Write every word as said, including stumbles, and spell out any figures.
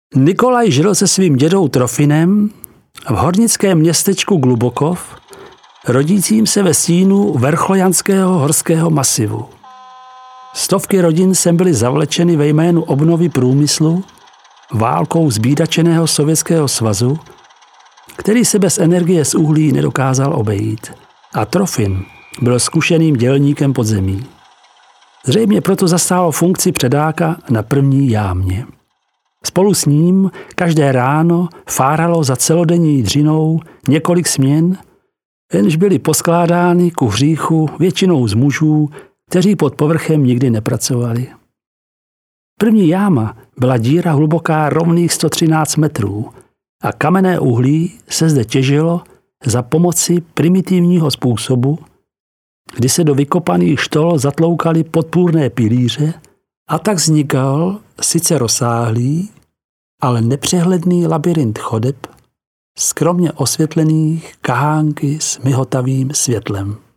Nikolaj žil se svým dědou Trofinem v hornickém městečku Glubokov, rodícím se ve stínu Verchojanského horského masivu. Stovky rodin sem byly zavlečeny ve jménu obnovy průmyslu válkou zbídačeného Sovětského svazu, který se bez energie z uhlí nedokázal obejít. A Trofim byl zkušeným dělníkem podzemí. Zřejmě proto zastálo funkci předáka na první jámě. Spolu s ním každé ráno fáralo za celodenní dřinou několik směn, jenž byly poskládány ku hříchu většinou z mužů, kteří pod povrchem nikdy nepracovali. První jáma byla díra hluboká rovných sto třináct metrů a kamenné uhlí se zde těžilo za pomoci primitivního způsobu, kdy se do vykopaných štol zatloukaly podpůrné pilíře a tak vznikal sice rozsáhlý, ale nepřehledný labyrint chodeb, skromně osvětlených kahánky s mihotavým světlem.